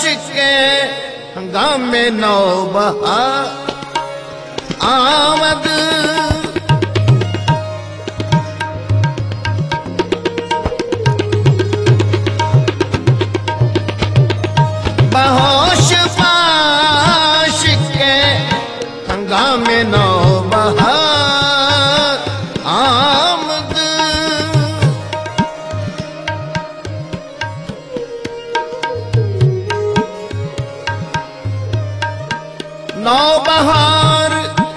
के हंगामे नौबहार आमद। बहोश पाश के हंगामे नौबहार आमद। नौबहार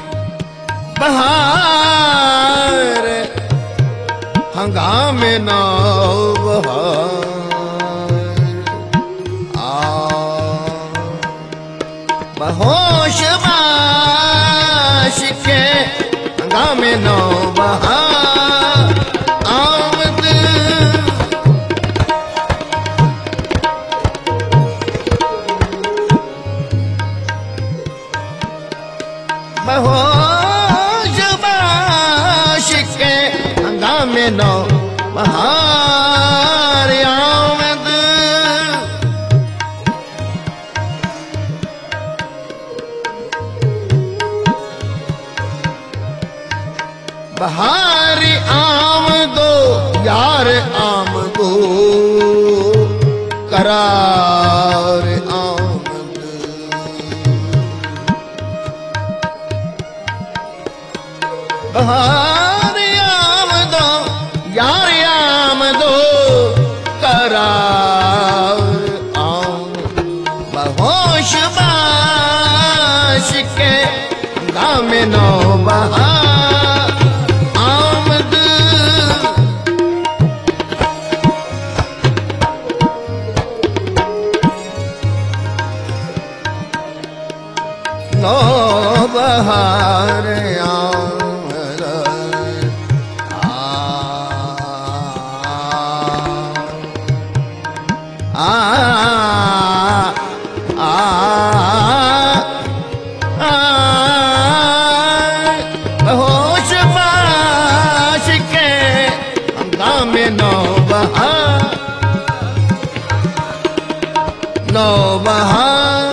बहार हंगामे नौबहार बहोश बाश के हंगामे नौबहार आमद। बहोश बाश के हंगामे नौबहार आमद। बहार आमदो यार आमदो करार आमद। बहार आमदो यार आमदो करार आमद। बहोश बाश के हंगामे नौबहार नौबहार आमद। बहोश बाश के हंगामे नौबहार नौबहार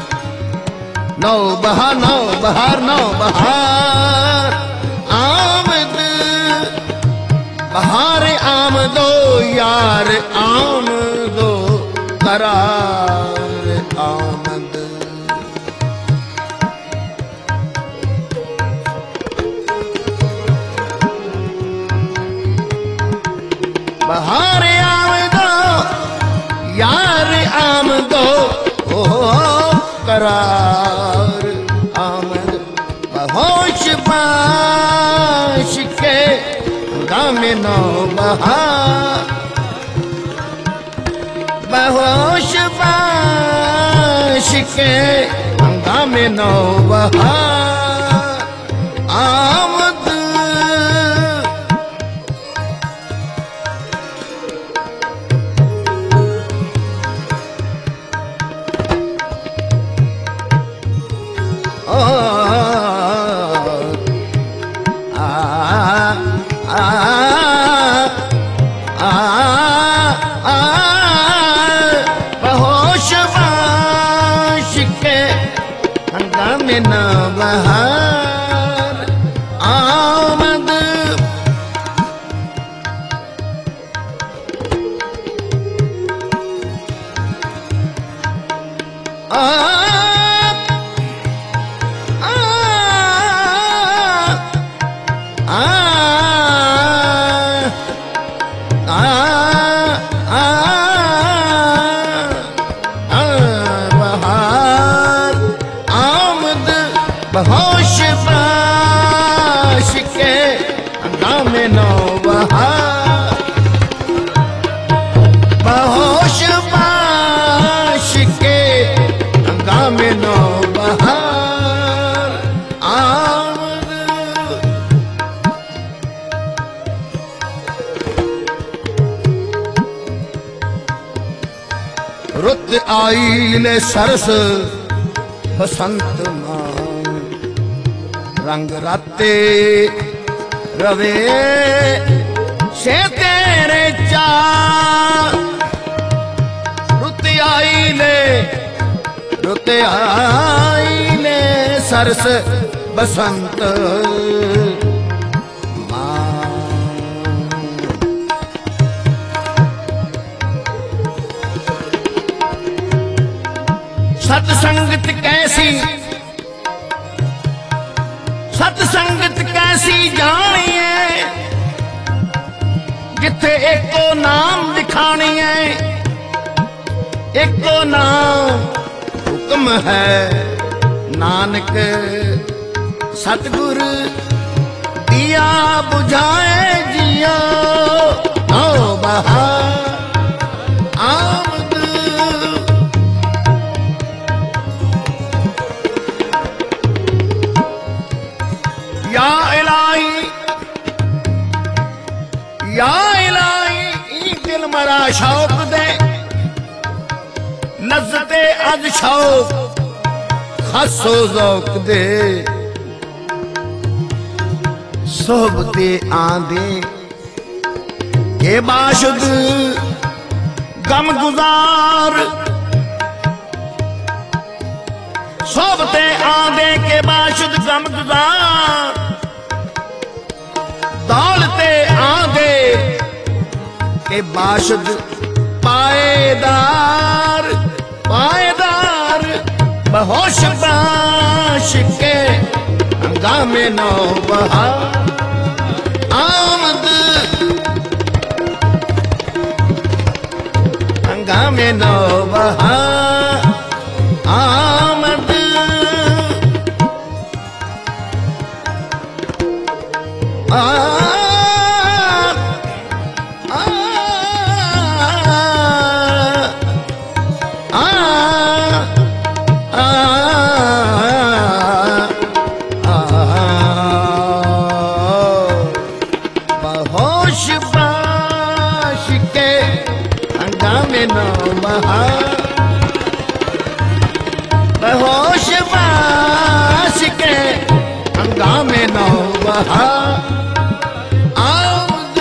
नौबहार नौबहार नौबहार आमद। बहार आमदो यार आमदो करार आमद। बहार आमदो यार आमदो करार आमद। बहोश बाश के हंगामे नौबहार। बहोश बाश के हंगामे नौबहार आमद। बहोश बाश के हंगामे नौबहार आमद। बहार आमद। बहोश बाश के हंगामे नौबहार। बहोश बाश के हंगामे नौबहार आमद। रुत आईले सरस बसंत मान रंग राते रवे से तेरे चार। रुत आईले रुत आई ने सरस बसंत सतसंगत कैसी, सतसंगत कैसी जानिए जिथे एको नाम दिखानी है, एको नाम हुक्म है नानक सतगुर दिया बुझाए जिया आओ बहार आमद। या इलाही या इलाही दिल मरा शौक दे लज्जते अज शौक खासो ज़ौक दे सोहबते आंदे के बाशुद गम गुजार, सोहबते आंदे के बाशुद गम गुजार, दौलते आंदे के बाशुद पायदार पायदार, बहोश बाश के हंगामे नौ बहार आमद, हंगामे नौ बहार आमद। बहोश बाश के हंगामे नौ बहार, बहोश बाश के हंगामे नौ बहार आमद।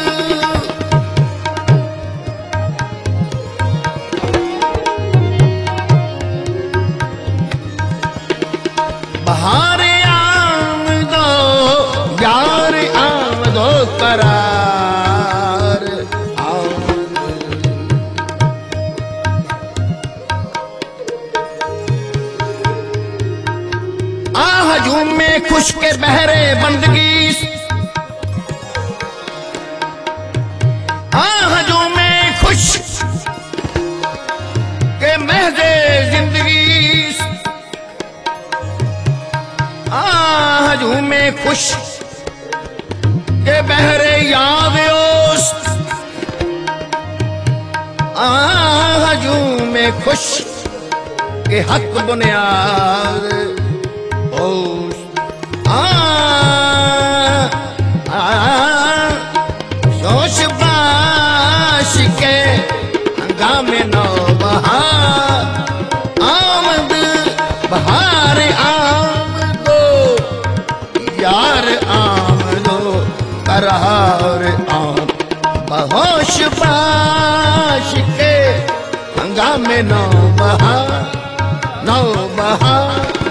बहार आमदो यार आमदो करार आमद। आह झूमे खुश के बहरे बंदगी, आह झूमे खुश के महजे जिंदगी, आह झूमे खुश के बहरे याद ओस्त, आह झूमे खुश के हक बुनियाद जोश बाश के हंगामे नौ बहार आमद। बहार आमदो यार आमदो करार आम, बहोश बाश के हंगामे नौ बहार नौ बहार